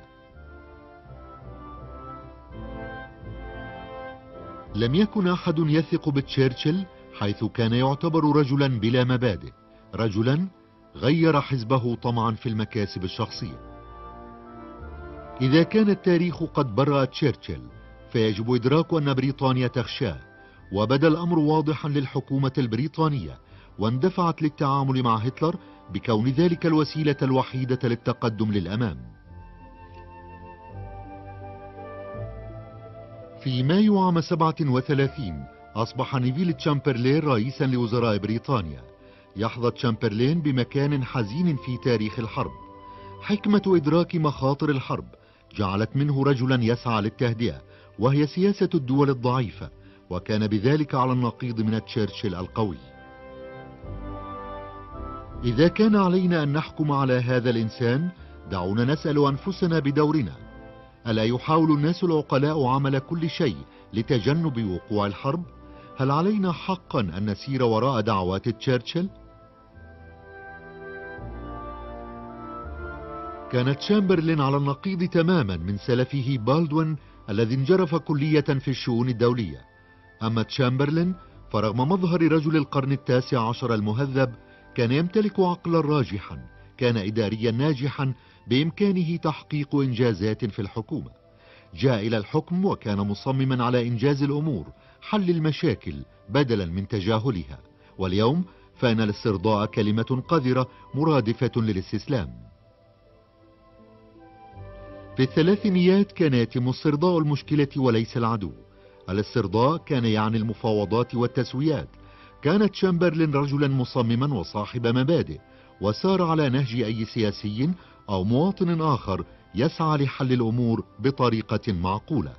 لم يكن أحد يثق بتشرشل، حيث كان يعتبر رجلا بلا مبادئ، رجلا غير حزبه طمعا في المكاسب الشخصية. إذا كان التاريخ قد برأ تشرشل، فيجب إدراك أن بريطانيا تخشاه، وبدا الأمر واضحا للحكومة البريطانية، واندفعت للتعامل مع هتلر بكون ذلك الوسيلة الوحيدة للتقدم للأمام. في مايو عام 37 أصبح نيفيل تشامبرلين رئيسا لوزراء بريطانيا. يحظى تشامبرلين بمكان حزين في تاريخ الحرب. حكمة إدراك مخاطر الحرب جعلت منه رجلا يسعى للتهدئة، وهي سياسة الدول الضعيفة، وكان بذلك على النقيض من تشرشل القوي. إذا كان علينا أن نحكم على هذا الإنسان، دعونا نسأل أنفسنا بدورنا: ألا يحاول الناس العقلاء عمل كل شيء لتجنب وقوع الحرب؟ هل علينا حقا أن نسير وراء دعوات تشرشل؟ كانت تشامبرلين على النقيض تماما من سلفه بالدوين الذي انجرف كلية في الشؤون الدولية. أما تشامبرلين فرغم مظهر رجل القرن التاسع عشر المهذب، كان يمتلك عقلا راجحا، كان إداريا ناجحا بإمكانه تحقيق إنجازات في الحكومة. جاء إلى الحكم وكان مصمما على إنجاز الأمور، حل المشاكل بدلا من تجاهلها. واليوم فإن الاسترضاء كلمة قذرة مرادفة للاستسلام. في الثلاثينيات كان يتم استرضاء المشكلة وليس العدو. الاسترضاء كان يعني المفاوضات والتسويات. كانت تشامبرلين رجلا مصمما وصاحب مبادئ، وسار على نهج أي سياسي أو مواطن آخر يسعى لحل الأمور بطريقة معقولة.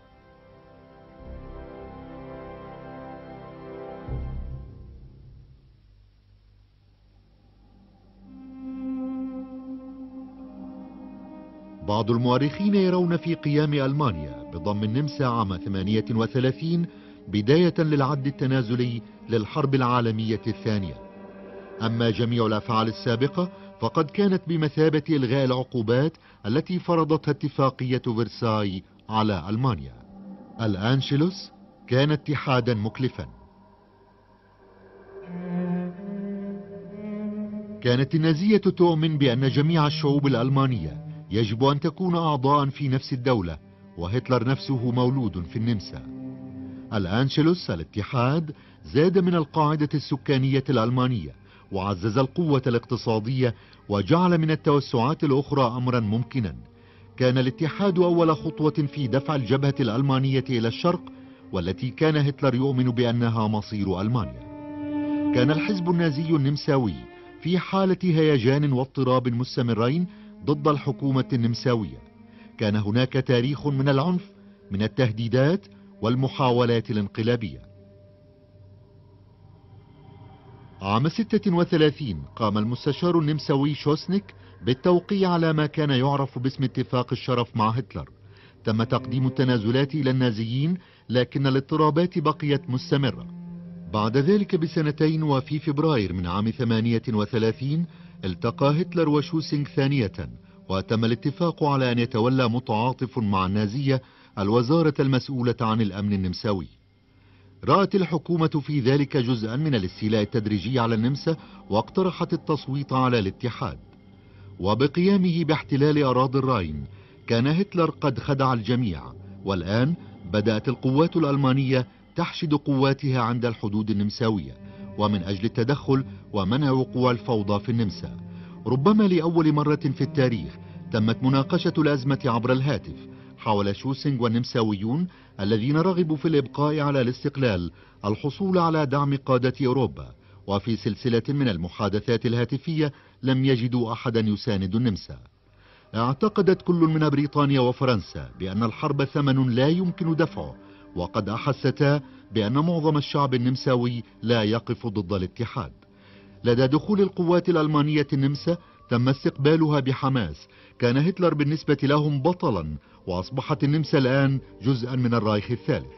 بعض المؤرخين يرون في قيام ألمانيا بضم النمسا عام 38 بداية للعد التنازلي للحرب العالمية الثانية. أما جميع الأفعال السابقة فقد كانت بمثابة إلغاء العقوبات التي فرضتها اتفاقية فرساي على ألمانيا. الأنشلوس كان اتحادا مكلفا. كانت النازية تؤمن بأن جميع الشعوب الألمانية يجب أن تكون أعضاء في نفس الدولة، وهتلر نفسه مولود في النمسا. الأنشلوس الاتحاد زاد من القاعدة السكانية الألمانية، وعزز القوة الاقتصادية، وجعل من التوسعات الأخرى أمرا ممكنا. كان الاتحاد أول خطوة في دفع الجبهة الألمانية إلى الشرق، والتي كان هتلر يؤمن بأنها مصير ألمانيا. كان الحزب النازي النمساوي في حالة هيجان واضطراب مستمرين ضد الحكومة النمساوية. كان هناك تاريخ من العنف، من التهديدات والمحاولات الانقلابية. عام 36 قام المستشار النمساوي شوسنيك بالتوقيع على ما كان يعرف باسم اتفاق الشرف مع هتلر. تم تقديم التنازلات إلى النازيين، لكن الاضطرابات بقيت مستمرة. بعد ذلك بسنتين وفي فبراير من عام 38 التقى هتلر وشوسينغ ثانية، وتم الاتفاق على أن يتولى متعاطف مع النازية الوزارة المسؤولة عن الأمن النمساوي. رأت الحكومة في ذلك جزءا من الاستيلاء التدريجي على النمسا، واقترحت التصويت على الاتحاد. وبقيامه باحتلال أراضي الراين كان هتلر قد خدع الجميع، والآن بدأت القوات الألمانية تحشد قواتها عند الحدود النمساوية، ومن أجل التدخل ومنع وقوع الفوضى في النمسا. ربما لأول مرة في التاريخ تمت مناقشة الأزمة عبر الهاتف، حاول شوسينغ والنمساويون الذين رغبوا في الإبقاء على الاستقلال الحصول على دعم قادة أوروبا، وفي سلسلة من المحادثات الهاتفية لم يجدوا أحدا يساند النمسا. اعتقدت كل من بريطانيا وفرنسا بأن الحرب ثمن لا يمكن دفعه، وقد أحستا بأن معظم الشعب النمساوي لا يقف ضد الاتحاد. لدى دخول القوات الألمانية النمسا تم استقبالها بحماس. كان هتلر بالنسبة لهم بطلا، وأصبحت النمسا الآن جزءا من الرايخ الثالث.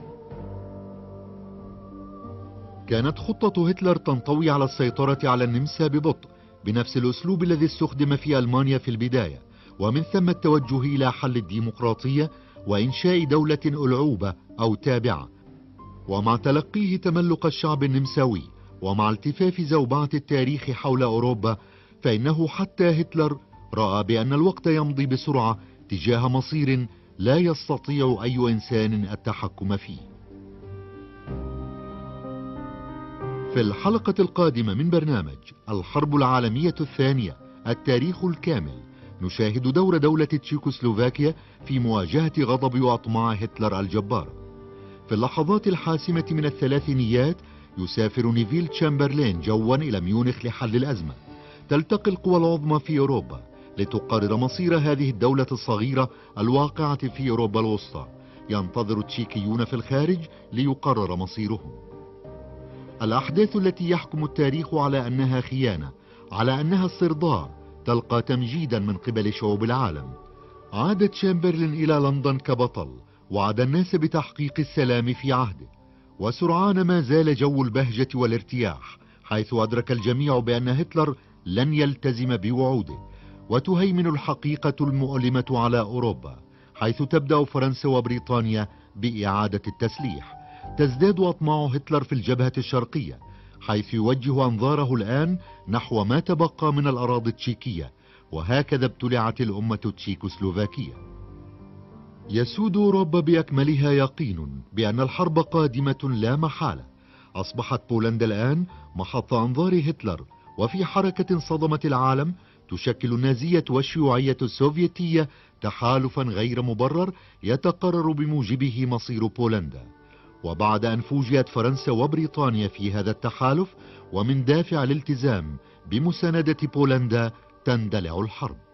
كانت خطة هتلر تنطوي على السيطرة على النمسا ببطء، بنفس الأسلوب الذي استخدم في ألمانيا في البداية، ومن ثم التوجه إلى حل الديمقراطية وإنشاء دولة ألعوبة أو تابعة. ومع تلقيه تملق الشعب النمساوي، ومع التفاف زوبعة التاريخ حول أوروبا، فإنه حتى هتلر رأى بأن الوقت يمضي بسرعة تجاه مصير لا يستطيع أي إنسان التحكم فيه. في الحلقة القادمة من برنامج الحرب العالمية الثانية التاريخ الكامل، نشاهد دور دولة تشيكوسلوفاكيا في مواجهة غضب وأطماع هتلر الجبارة. في اللحظات الحاسمة من الثلاثينيات يسافر نيفيل تشامبرلين جوا إلى ميونخ لحل الأزمة. تلتقي القوى العظمى في أوروبا لتقرر مصير هذه الدولة الصغيرة الواقعة في أوروبا الوسطى. ينتظر التشيكيون في الخارج ليقرر مصيرهم. الأحداث التي يحكم التاريخ على أنها خيانة على أنها استرضاع تلقى تمجيدا من قبل شعوب العالم. عاد تشامبرلين إلى لندن كبطل، وعد الناس بتحقيق السلام في عهده، وسرعان ما زال جو البهجة والارتياح، حيث أدرك الجميع بأن هتلر لن يلتزم بوعوده، وتهيمن الحقيقة المؤلمة على أوروبا، حيث تبدأ فرنسا وبريطانيا بإعادة التسليح. تزداد أطماع هتلر في الجبهة الشرقية، حيث يوجه أنظاره الآن نحو ما تبقى من الأراضي التشيكية، وهكذا ابتلعت الأمة التشيكوسلوفاكية. يسود أوروبا بأكملها يقين بأن الحرب قادمة لا محالة. أصبحت بولندا الآن محط أنظار هتلر، وفي حركة صدمت العالم تشكل النازية والشيوعية السوفيتية تحالفا غير مبرر يتقرر بموجبه مصير بولندا. وبعد أن فوجئت فرنسا وبريطانيا في هذا التحالف، ومن دافع الالتزام بمساندة بولندا، تندلع الحرب.